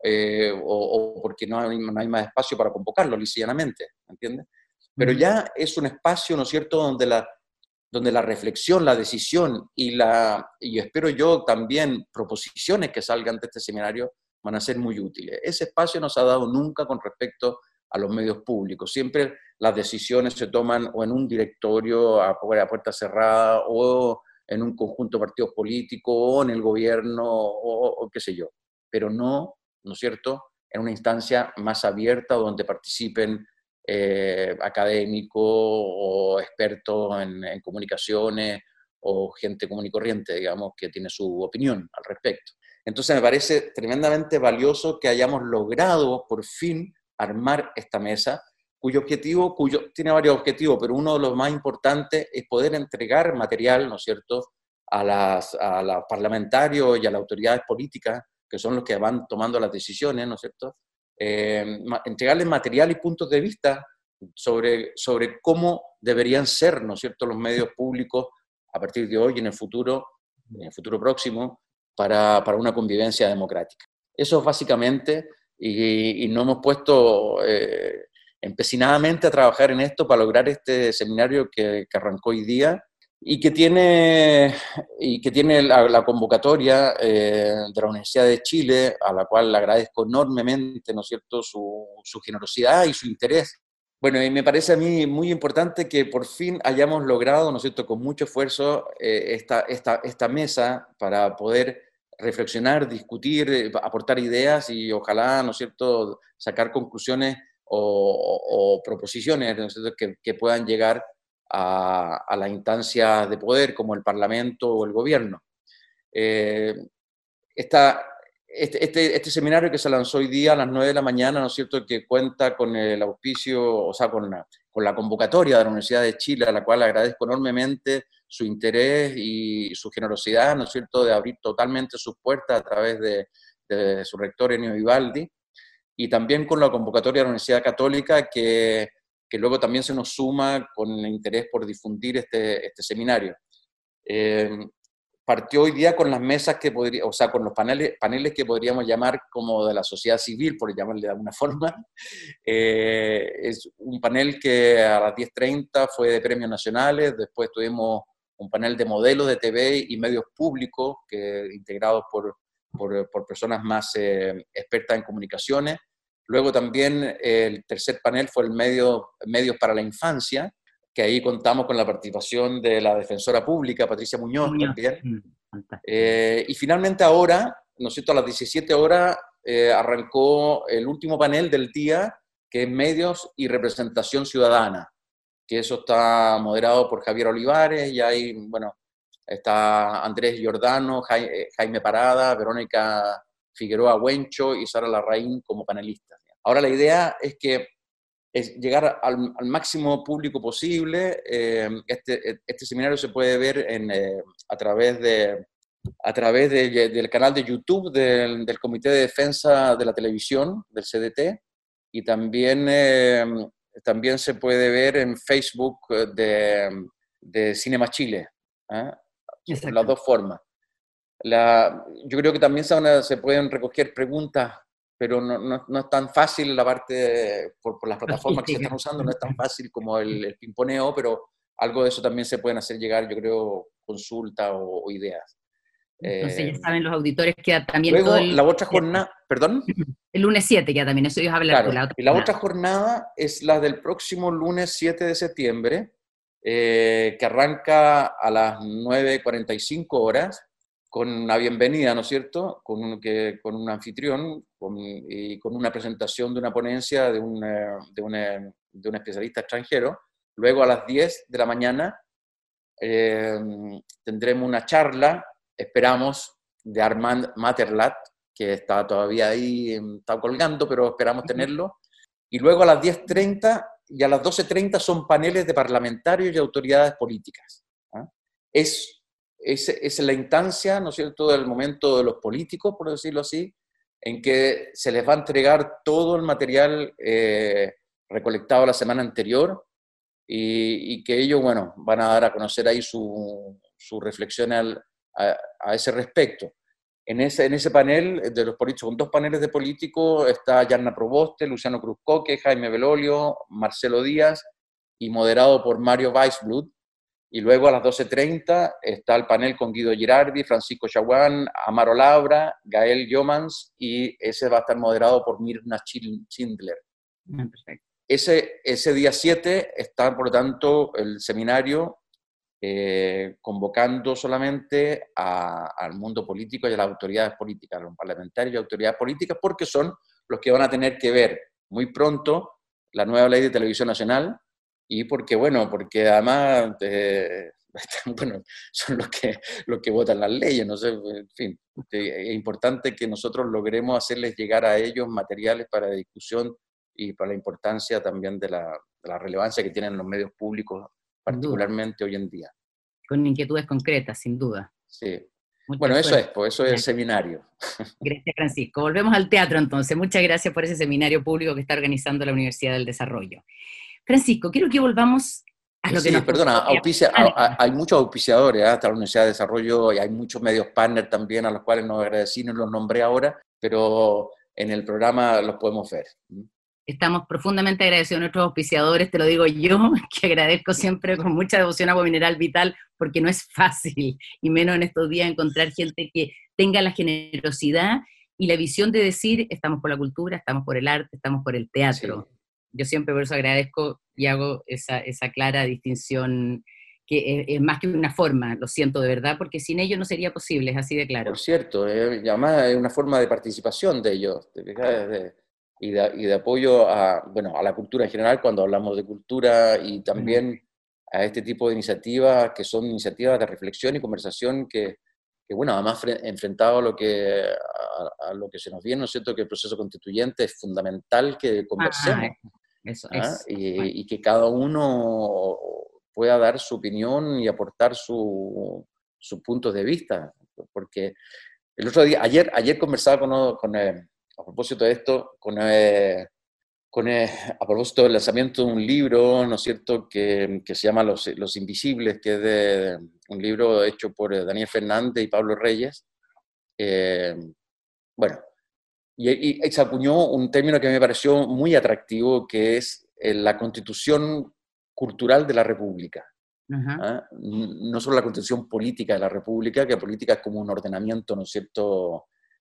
o porque no hay más espacio para convocarlos, lisillanamente, ¿entiendes? Pero ya es un espacio, ¿no es cierto?, donde la reflexión, la decisión y espero yo también proposiciones que salgan de este seminario van a ser muy útiles. Ese espacio no se ha dado nunca con respecto a los medios públicos. Siempre las decisiones se toman o en un directorio a puerta cerrada, o en un conjunto de partidos políticos, o en el gobierno, o qué sé yo. Pero ¿no es cierto?, en una instancia más abierta donde participen académicos o expertos en comunicaciones o gente común y corriente, digamos, que tiene su opinión al respecto. Entonces me parece tremendamente valioso que hayamos logrado por fin armar esta mesa, cuyo tiene varios objetivos, pero uno de los más importantes es poder entregar material, ¿no es cierto?, a los parlamentarios y a las autoridades políticas, que son los que van tomando las decisiones, ¿no es cierto?, entregarles material y puntos de vista sobre cómo deberían ser, ¿no es cierto?, los medios públicos a partir de hoy y en el futuro próximo, para una convivencia democrática. Eso es básicamente, y nos hemos puesto empecinadamente a trabajar en esto para lograr este seminario que arrancó hoy día, y que tiene la convocatoria de la Universidad de Chile, a la cual le agradezco enormemente, ¿no es cierto?, su generosidad y su interés. Bueno, y me parece a mí muy importante que por fin hayamos logrado, ¿no es cierto?, con mucho esfuerzo esta mesa para poder reflexionar, discutir, aportar ideas y ojalá, ¿no es cierto?, sacar conclusiones o proposiciones, ¿no es cierto?, que puedan llegar a las instancias de poder como el Parlamento o el Gobierno. Este seminario que se lanzó hoy día a las 9 de la mañana, ¿no es cierto?, que cuenta con el auspicio, o sea, con la convocatoria de la Universidad de Chile, a la cual agradezco enormemente su interés y su generosidad, ¿no es cierto?, de abrir totalmente sus puertas a través de su rector Ennio Vivaldi, y también con la convocatoria de la Universidad Católica, que luego también se nos suma con el interés por difundir este seminario. Partió hoy día con las mesas con los paneles que podríamos llamar como de la sociedad civil, por llamarle de alguna forma. Es un panel que a las 10:30 fue de premios nacionales, después tuvimos un panel de modelos de TV y medios públicos, integrados por personas más expertas en comunicaciones. Luego también el tercer panel fue el Medios para la Infancia, que ahí contamos con la participación de la defensora pública, Patricia Muñoz también. Y finalmente ahora, ¿no es cierto?, a las 17 horas arrancó el último panel del día, que es Medios y Representación Ciudadana, que eso está moderado por Javier Olivares, y ahí, bueno, está Andrés Giordano, Jaime Parada, Verónica Figueroa Huencho y Sara Larraín como panelistas. Ahora la idea es llegar al máximo público posible. Este seminario se puede ver a través del canal de YouTube del Comité de Defensa de la Televisión, del CDT, y también se puede ver en Facebook de Cinema Chile, ¿eh? Las dos formas. Yo creo que también se pueden recoger preguntas, pero no es tan fácil la parte, por las plataformas que se están usando, no es tan fácil como el pimponeo, pero algo de eso también se pueden hacer llegar, yo creo, consultas o ideas. Entonces ya saben los auditores que también luego, todo la otra jornada, ¿perdón? El lunes 7 ya también, eso ibas a hablar. Claro, y la otra jornada es la del próximo lunes 7 de septiembre, que arranca a las 9:45 horas, con una bienvenida, ¿no es cierto?, con un anfitrión y con una presentación de una ponencia de un especialista extranjero. Luego a las 10 de la mañana tendremos una charla, esperamos, de Armand Materlat, que está todavía ahí, está colgando, pero esperamos tenerlo. Y luego a las 10:30 y a las 12:30 son paneles de parlamentarios y autoridades políticas. Es la instancia, ¿no es cierto?, del momento de los políticos, por decirlo así, en que se les va a entregar todo el material recolectado la semana anterior y que ellos, bueno, van a dar a conocer ahí su reflexión a ese respecto. En ese panel de los políticos, con dos paneles de políticos, está Yanna Proboste, Luciano Cruzcoque, Jaime Belolio, Marcelo Díaz, y moderado por Mario Weisblut. Y luego a las 12:30 está el panel con Guido Girardi, Francisco Chaguán, Amaro Labra, Gael Yomans, y ese va a estar moderado por Mirna Schindler. Perfecto. Ese día 7 está, por lo tanto, el seminario convocando solamente al mundo político y a las autoridades políticas, a los parlamentarios y autoridades políticas, porque son los que van a tener que ver muy pronto la nueva ley de televisión nacional, y porque además bueno, son los que votan las leyes, no sé, en fin, es importante que nosotros logremos hacerles llegar a ellos materiales para discusión y para la importancia también de la relevancia que tienen los medios públicos, particularmente hoy en día. Con inquietudes concretas, sin duda. Sí. Bueno, eso es el seminario. Gracias, Francisco. Volvemos al teatro entonces. Muchas gracias por ese seminario público que está organizando la Universidad del Desarrollo. Francisco, quiero que volvamos a lo que nos... Perdona, hay muchos auspiciadores, hasta la Universidad de Desarrollo, y hay muchos medios partners también, a los cuales nos agradecí, no los nombré ahora, pero en el programa los podemos ver. Estamos profundamente agradecidos a nuestros auspiciadores, te lo digo yo, que agradezco siempre con mucha devoción a Agua Mineral Vital, porque no es fácil, y menos en estos días, encontrar gente que tenga la generosidad y la visión de decir, estamos por la cultura, estamos por el arte, estamos por el teatro. Sí. Yo siempre por eso agradezco y hago esa clara distinción, que es más que una forma, lo siento de verdad, porque sin ellos no sería posible, es así de claro. Por cierto, además es una forma de participación de ellos, y de apoyo a la cultura en general, cuando hablamos de cultura, y también a este tipo de iniciativas, que son iniciativas de reflexión y conversación que además enfrentado a lo que se nos viene, ¿no es cierto?, que el proceso constituyente es fundamental que conversemos, y que cada uno pueda dar su opinión y aportar sus puntos de vista, porque el otro día, ayer conversaba a propósito de esto, a propósito del lanzamiento de un libro, ¿no es cierto?, que se llama Los Invisibles, que es un libro hecho por Daniel Fernández y Pablo Reyes. Y se acuñó un término que me pareció muy atractivo, que es la constitución cultural de la República. No solo la constitución política de la República, que política es como un ordenamiento, ¿no es cierto?,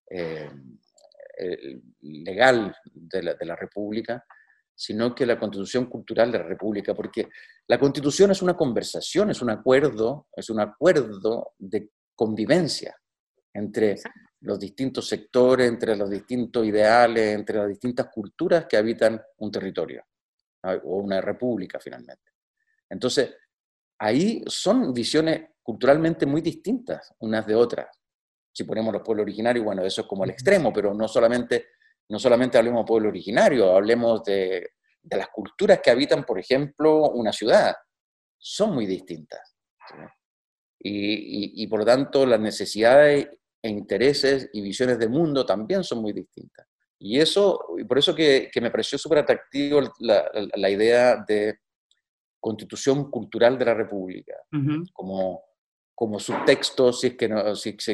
legal de la República, sino que la constitución cultural de la República, porque la constitución es una conversación, es un acuerdo de convivencia entre los distintos sectores, entre los distintos ideales, entre las distintas culturas que habitan un territorio, o una república finalmente. Entonces, ahí son visiones culturalmente muy distintas unas de otras. Si ponemos los pueblos originarios, bueno, eso es como el extremo, pero no solamente hablemos de pueblos originarios, hablemos de las culturas que habitan, por ejemplo, una ciudad. Son muy distintas, ¿sí? Y por lo tanto, las necesidades e intereses y visiones de mundo también son muy distintas. Y por eso que me pareció súper atractivo la idea de Constitución Cultural de la República, como subtexto, si es que no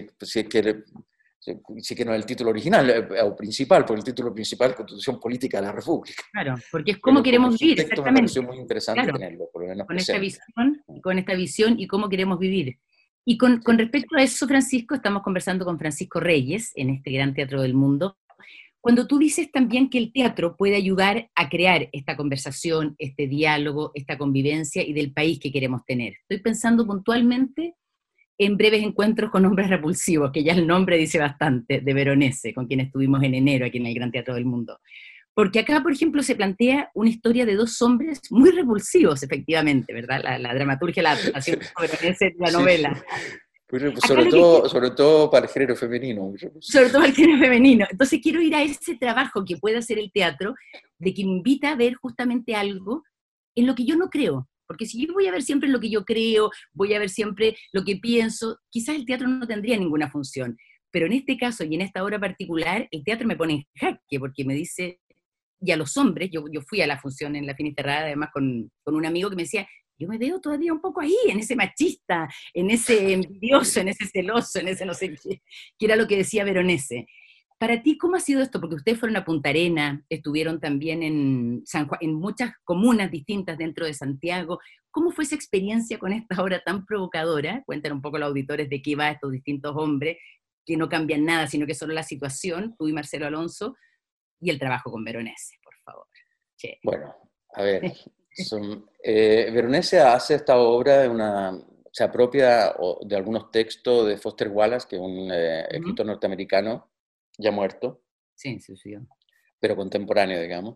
es el título original o principal, porque el título principal es Constitución Política de la República. Claro, porque es cómo queremos vivir, exactamente. Me pareció muy interesante, claro, tenerlo, por lo menos con esta visión y cómo queremos vivir. Y con respecto a eso, Francisco, estamos conversando con Francisco Reyes, en este Gran Teatro del Mundo, cuando tú dices también que el teatro puede ayudar a crear esta conversación, este diálogo, esta convivencia y del país que queremos tener. Estoy pensando puntualmente en Breves Encuentros con Hombres Repulsivos, que ya el nombre dice bastante, de Veronese, con quien estuvimos en enero aquí en el Gran Teatro del Mundo. Porque acá, por ejemplo, se plantea una historia de dos hombres muy repulsivos, efectivamente, ¿verdad? La dramaturgia, la adaptación de Veronese de la novela. Sobre todo para el género femenino. Sobre todo para el género femenino. Entonces quiero ir a ese trabajo que puede hacer el teatro, de que me invita a ver justamente algo en lo que yo no creo. Porque si yo voy a ver siempre lo que yo creo, voy a ver siempre lo que pienso, quizás el teatro no tendría ninguna función. Pero en este caso y en esta obra particular, el teatro me pone en jaque, porque me dice, y a los hombres, yo fui a la función en la Finisterrada, además con un amigo que me decía, yo me veo todavía un poco ahí, en ese machista, en ese envidioso, en ese celoso, en ese no sé qué, que era lo que decía Veronese. Para ti, ¿cómo ha sido esto? Porque ustedes fueron a Punta Arenas, estuvieron también en San Juan, en muchas comunas distintas dentro de Santiago. ¿Cómo fue esa experiencia con esta obra tan provocadora? Cuéntanos un poco a los auditores de qué va estos distintos hombres, que no cambian nada, sino que solo la situación, tú y Marcelo Alonso, y el trabajo con Veronese, por favor. Che. Bueno, a ver, Veronese hace esta obra se apropia de algunos textos de Foster Wallace, que es un escritor norteamericano, ya muerto. Sí, sí, sí. Pero contemporáneo, digamos.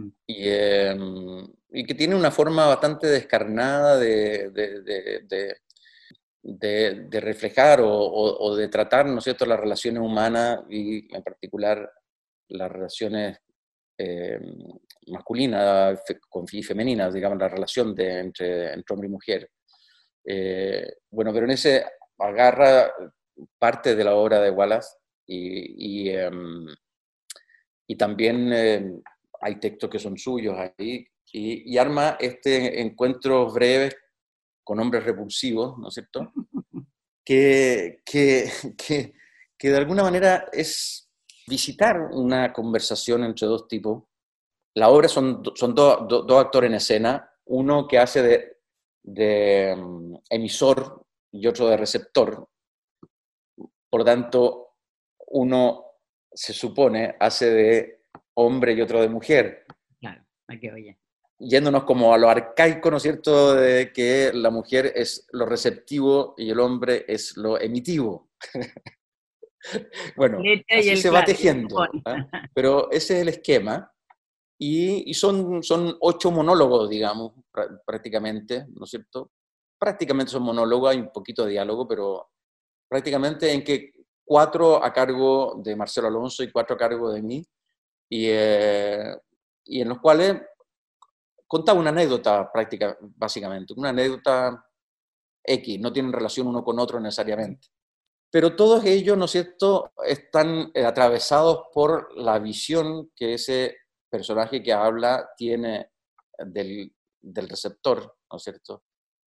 Y que tiene una forma bastante descarnada de reflejar o de tratar, ¿no es cierto?, las relaciones humanas y en particular las relaciones masculinas y femeninas, digamos, la relación entre hombre y mujer. Bueno, Veronese agarra parte de la obra de Wallace y también hay textos que son suyos ahí, y arma encuentros breves con hombres repulsivos, ¿no es cierto?, que de alguna manera es visitar una conversación entre dos tipos. La obra son dos actores en escena, uno que hace de emisor y otro de receptor. Por lo tanto, uno se supone hace de hombre y otro de mujer. Claro, aquí oye. Yéndonos como a lo arcaico, ¿no es cierto?, de que la mujer es lo receptivo y el hombre es lo emitivo. Bueno, así se va tejiendo, ¿eh? Pero ese es el esquema. Y son 8 monólogos, digamos, prácticamente, ¿no es cierto? Prácticamente son monólogos, hay un poquito de diálogo, pero prácticamente en que 4 a cargo de Marcelo Alonso y 4 a cargo de mí, y en los cuales contaba una anécdota básicamente, una anécdota X, no tienen relación uno con otro necesariamente. Pero todos ellos, ¿no es cierto?, están atravesados por la visión que ese personaje que habla tiene del receptor, ¿no es cierto?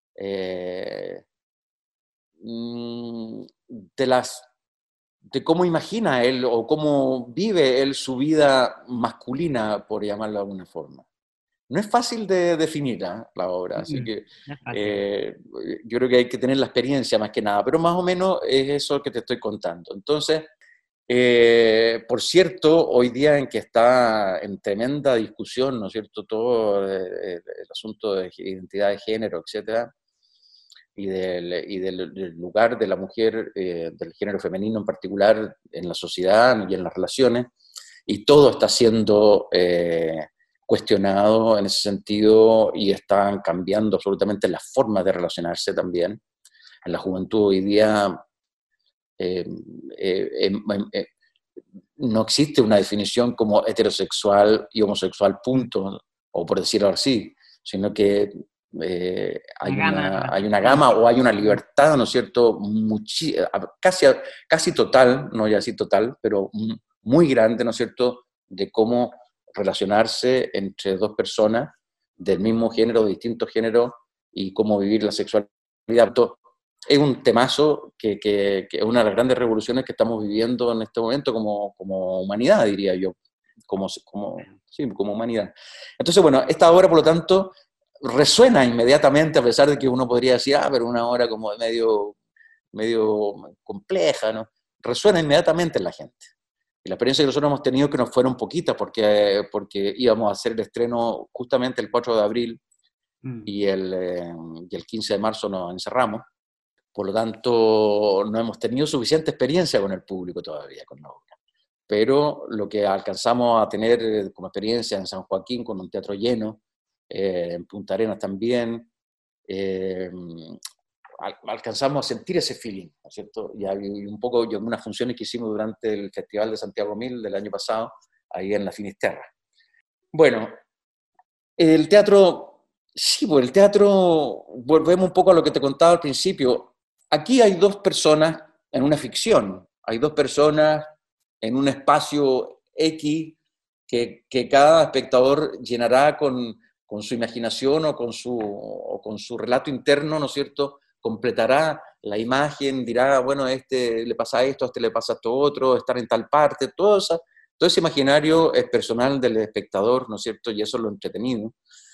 De cómo imagina él o cómo vive él su vida masculina, por llamarlo de alguna forma. No es fácil de definir la obra, así que yo creo que hay que tener la experiencia más que nada, pero más o menos es eso que te estoy contando. Entonces, por cierto, hoy día en que está en tremenda discusión, ¿no es cierto?, todo el asunto de identidad de género, etcétera, y del lugar de la mujer, del género femenino en particular, en la sociedad y en las relaciones, y todo está siendo cuestionado en ese sentido y están cambiando absolutamente las formas de relacionarse también. En la juventud hoy día no existe una definición como heterosexual y homosexual, punto, o por decirlo así, sino que hay una gama o hay una libertad, ¿no es cierto?, casi total, no ya así total, pero muy grande, ¿no es cierto?, de cómo relacionarse entre dos personas del mismo género, de distintos géneros, y cómo vivir la sexualidad. Es un temazo que es una de las grandes revoluciones que estamos viviendo en este momento como humanidad, diría yo, sí, como humanidad. Entonces, bueno, esta obra, por lo tanto, resuena inmediatamente, a pesar de que uno podría decir, pero una obra como medio compleja, ¿no? Resuena inmediatamente en la gente. Y la experiencia que nosotros hemos tenido, que nos fueron poquitas, porque íbamos a hacer el estreno justamente el 4 de abril, y el 15 de marzo nos encerramos. Por lo tanto, no hemos tenido suficiente experiencia con el público todavía, con la obra. Pero lo que alcanzamos a tener como experiencia en San Joaquín, con un teatro lleno, en Punta Arenas también, alcanzamos a sentir ese feeling, ¿no es cierto? Y un poco en unas funciones que hicimos durante el Festival de Santiago 1000 del año pasado, ahí en la Finisterra. Bueno, el teatro, sí, pues el teatro, volvemos un poco a lo que te contaba al principio. Aquí hay dos personas en una ficción, hay dos personas en un espacio X que cada espectador llenará con su imaginación o con su relato interno, ¿no es cierto?, completará la imagen, dirá, bueno, a este le pasa esto, a este le pasa esto otro, estar en tal parte, todo ese imaginario es personal del espectador, ¿no es cierto?, y eso es lo entretenido.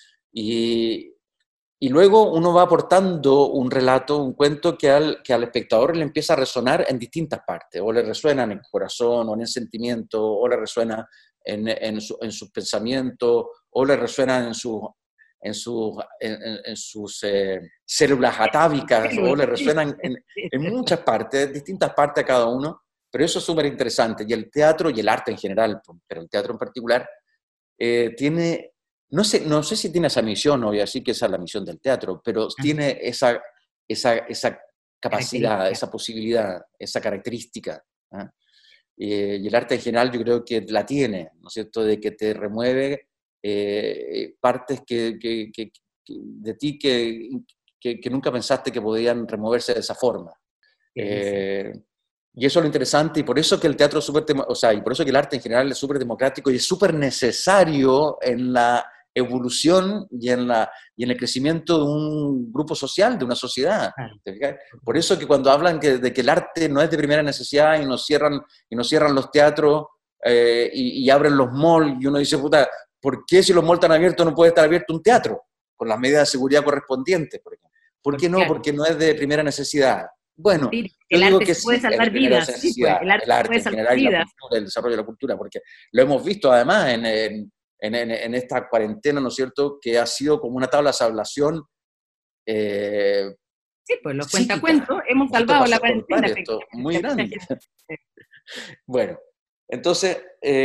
Y luego uno va aportando un relato, un cuento que al espectador le empieza a resonar en distintas partes, o le resuena en el corazón, o en el sentimiento, o le resuena en sus pensamientos, o le resuena en sus células atávicas, o le resuenan en muchas partes, distintas partes a cada uno, pero eso es súper interesante. Y el teatro y el arte en general, pero el teatro en particular, tiene... No sé si tiene esa misión, o así que esa es la misión del teatro, pero tiene esa capacidad, esa posibilidad, esa característica. Y el arte en general yo creo que la tiene, ¿no es cierto?, de que te remueve partes de ti que nunca pensaste que podían removerse de esa forma. Y eso es lo interesante, y por eso que el teatro es y por eso que el arte en general es súper democrático y es súper necesario en la evolución y en el crecimiento de un grupo social, de una sociedad. Por eso que cuando hablan de que el arte no es de primera necesidad y nos cierran los teatros y abren los malls, y uno dice, puta, ¿por qué si los malls están abiertos no puede estar abierto un teatro? Con las medidas de seguridad correspondientes, por ejemplo. ¿Por qué no? Porque no es de primera necesidad. Bueno, sí, yo digo que puede sí es de salvar primera vidas, necesidad, el arte en general, y la cultura, el desarrollo de la cultura, porque lo hemos visto además en esta cuarentena, ¿no es cierto?, que ha sido como una tabla de salvación. Sí, pues los cuentacuentos hemos salvado la cuarentena. Esto muy grande. Bueno, entonces,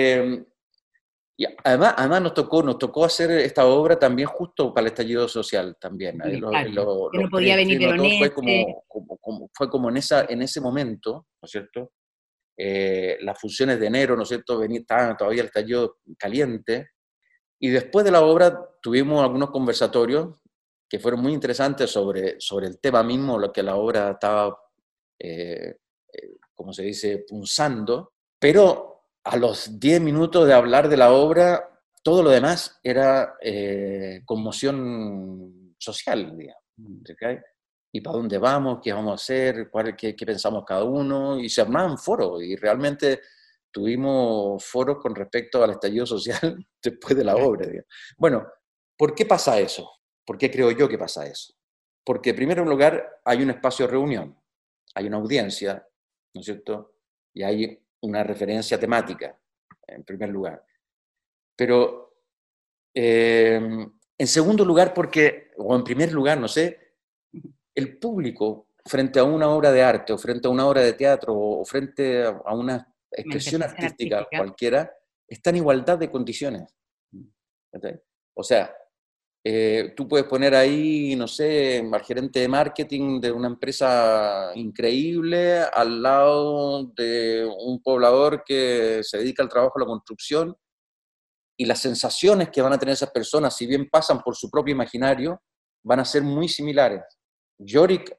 y además nos tocó hacer esta obra también justo para el estallido social también. Claro, que no podía venir Veronese. Fue como en ese momento, ¿no es cierto? Las funciones de enero, ¿no es cierto?, estaban todavía el estallido caliente, y después de la obra tuvimos algunos conversatorios que fueron muy interesantes sobre el tema mismo, lo que la obra estaba, como se dice, punzando, pero a los 10 minutos de hablar de la obra, todo lo demás era conmoción social, digamos. ¿Okay? ¿Y para dónde vamos? ¿Qué vamos a hacer? ¿Qué pensamos cada uno? Y se armaban foros, y realmente tuvimos foros con respecto al estallido social después de la obra. Digamos. Bueno, ¿por qué pasa eso? ¿Por qué creo yo que pasa eso? Porque en primer lugar hay un espacio de reunión, hay una audiencia, ¿no es cierto? Y hay una referencia temática, en primer lugar. Pero, en segundo lugar, o en primer lugar, no sé, el público frente a una obra de arte, o frente a una obra de teatro, o frente a una expresión artística cualquiera, está en igualdad de condiciones. ¿Cachai? O sea, tú puedes poner ahí, no sé, al gerente de marketing de una empresa increíble al lado de un poblador que se dedica al trabajo de la construcción, y las sensaciones que van a tener esas personas, si bien pasan por su propio imaginario, van a ser muy similares. Yorick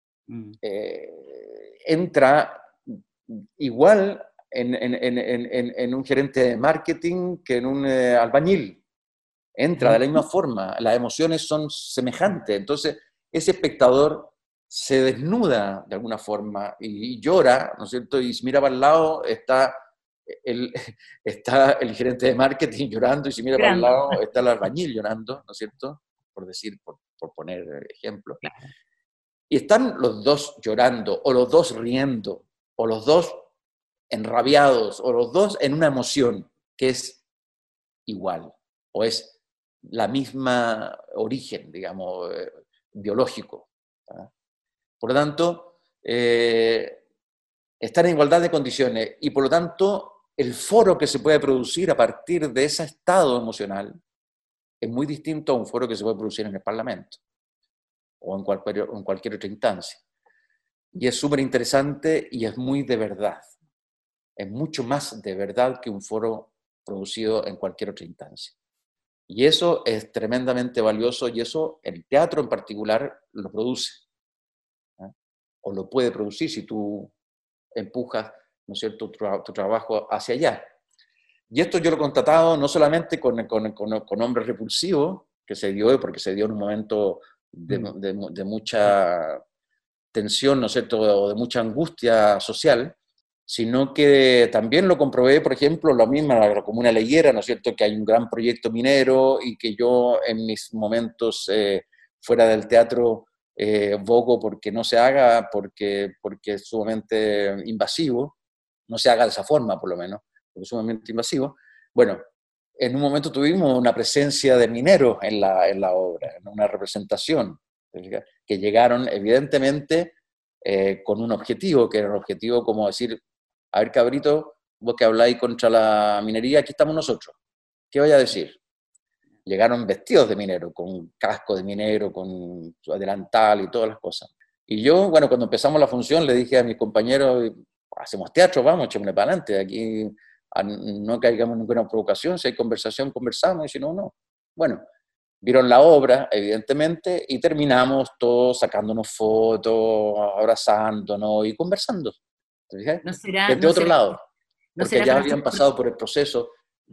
entra igual en un gerente de marketing que en un albañil. Entra de la misma forma, las emociones son semejantes. Entonces, ese espectador se desnuda de alguna forma y llora, ¿no es cierto? Y si mira para el lado, está el gerente de marketing llorando, y si mira para el lado, está el albañil llorando, ¿no es cierto? Por decir, por poner ejemplo. Claro. Y están los dos llorando, o los dos riendo, o los dos enrabiados, o los dos en una emoción que es igual, o es la misma origen, digamos, biológico. ¿Ah? Por lo tanto, están en igualdad de condiciones, y por lo tanto, el foro que se puede producir a partir de ese estado emocional es muy distinto a un foro que se puede producir en el Parlamento o en cualquier otra instancia. Y es súper interesante y es muy de verdad. Es mucho más de verdad que un foro producido en cualquier otra instancia. Y eso es tremendamente valioso, y eso el teatro en particular lo produce, ¿eh? O lo puede producir si tú empujas, ¿no es cierto?, tu trabajo hacia allá. Y esto yo lo he constatado no solamente con Hombres Repulsivos, que se dio porque se dio en un momento de mucha tensión, ¿no es cierto?, o de mucha angustia social, sino que también lo comprobé, por ejemplo, lo mismo en la comuna de La Higuera, ¿no es cierto?, que hay un gran proyecto minero y que yo en mis momentos fuera del teatro bogo porque no se haga, porque es sumamente invasivo, no se haga de esa forma por lo menos, porque es sumamente invasivo. Bueno, en un momento tuvimos una presencia de mineros en la obra, en una representación, que llegaron evidentemente con un objetivo, que era un objetivo como decir, a ver, cabrito, vos que habláis contra la minería, aquí estamos nosotros. ¿Qué voy a decir? Llegaron vestidos de minero, con casco de minero, con su adelantal y todas las cosas. Y yo, bueno, cuando empezamos la función, le dije a mis compañeros, hacemos teatro, vamos, echémosle para adelante, aquí no caigamos en ninguna provocación, si hay conversación, conversamos, y si no, no. Bueno, vieron la obra, evidentemente, y terminamos todos sacándonos fotos, abrazándonos y conversando. Desde otro lado, porque ya habían pasado por el proceso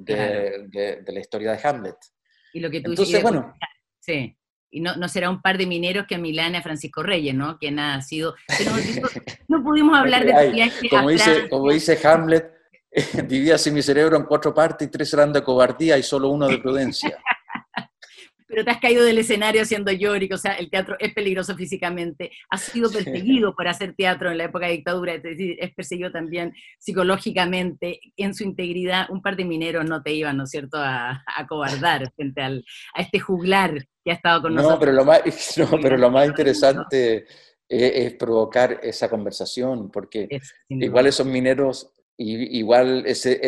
de la historia de Hamlet. Y lo que tú Entonces, bueno. Sí, y no será un par de mineros que Milana Francisco Reyes, ¿no? Que nada ha sido... Pero no pudimos hablar de tu viaje como dice Hamlet, divídase mi cerebro en 4 partes y 3 eran de cobardía y solo 1 de prudencia. Pero te has caído del escenario haciendo Yorick, o sea, el teatro es peligroso físicamente, has sido perseguido por hacer teatro en la época de dictadura, es decir, es perseguido también psicológicamente, en su integridad. Un par de mineros no te iban, ¿no es cierto?, a acobardar frente a este juglar que ha estado con nosotros. Pero lo más interesante es provocar esa conversación, porque igual esos mineros, igual ese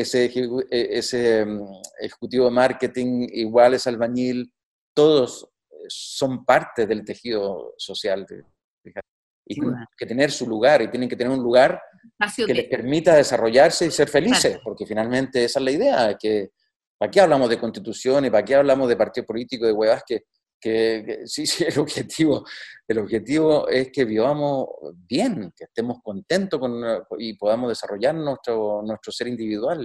ejecutivo de marketing, igual ese albañil, todos son parte del tejido social y tienen que tener su lugar, y tienen que tener un lugar que les permita desarrollarse y ser felices, porque finalmente esa es la idea, que ¿para qué hablamos de constitución y para qué hablamos de partido político, de huevas? Que sí, el objetivo es que vivamos bien, que estemos contentos y podamos desarrollar nuestro ser individual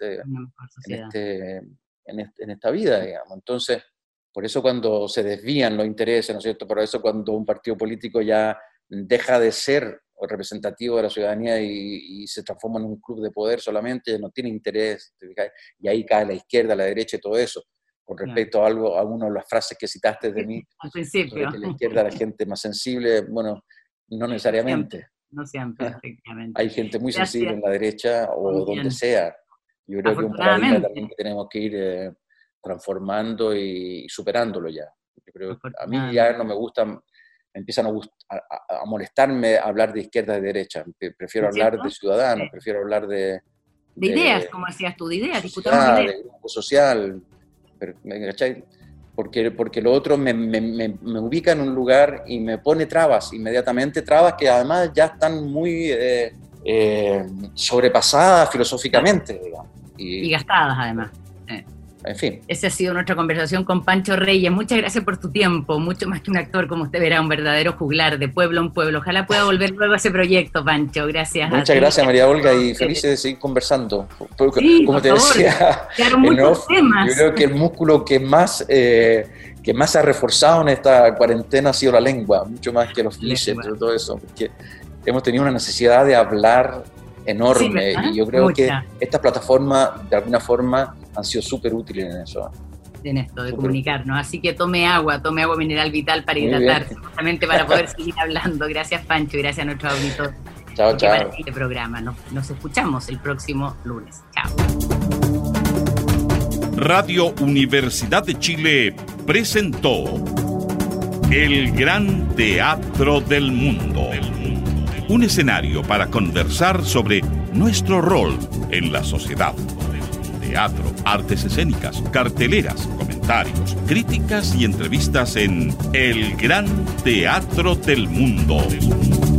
en esta vida, digamos. Entonces, por eso cuando se desvían los intereses, ¿no es cierto? Por eso cuando un partido político ya deja de ser representativo de la ciudadanía y se transforma en un club de poder solamente, no tiene interés, y ahí cae la izquierda, la derecha y todo eso. Con respecto a una de las frases que citaste de mí, al principio, sobre que la izquierda la gente más sensible, bueno, no necesariamente. No siempre, efectivamente. Hay gente muy sensible en la derecha o donde sea. Yo creo que un paradigma también que tenemos que ir transformando y superándolo ya. Yo creo que a mí ya no me gusta, me empiezan a molestarme hablar de izquierda y de derecha. Prefiero hablar de ciudadanos, prefiero hablar de ideas, como decías tú, de ideas, discutamos ideas. De grupo social. ¿cachai? Porque lo otro me ubica en un lugar y me pone trabas inmediatamente, trabas que además ya están muy sobrepasadas filosóficamente, digamos. Y gastadas además. En fin. Esa ha sido nuestra conversación con Pancho Reyes. Muchas gracias por tu tiempo, mucho más que un actor, como usted verá, un verdadero juglar de pueblo en pueblo. Ojalá pueda volver luego a ese proyecto, Pancho. Gracias. Muchas gracias, María Olga, y felices de seguir conversando. Porque, sí, como te decía, muchos temas. Yo creo que el músculo que más se ha reforzado en esta cuarentena ha sido la lengua, mucho más que los bíceps y todo eso, porque hemos tenido una necesidad de hablar enorme, y yo creo que estas plataformas de alguna forma han sido súper útiles en eso. En esto, de comunicarnos. Así que tome agua mineral vital para hidratarse, justamente para poder seguir hablando. Gracias, Pancho, y gracias a nuestro auditor. Chao, chao. Este programa. Nos escuchamos el próximo lunes. Chao. Radio Universidad de Chile presentó El Gran Teatro del Mundo. Un escenario para conversar sobre nuestro rol en la sociedad. Teatro, artes escénicas, carteleras, comentarios, críticas y entrevistas en El Gran Teatro del Mundo.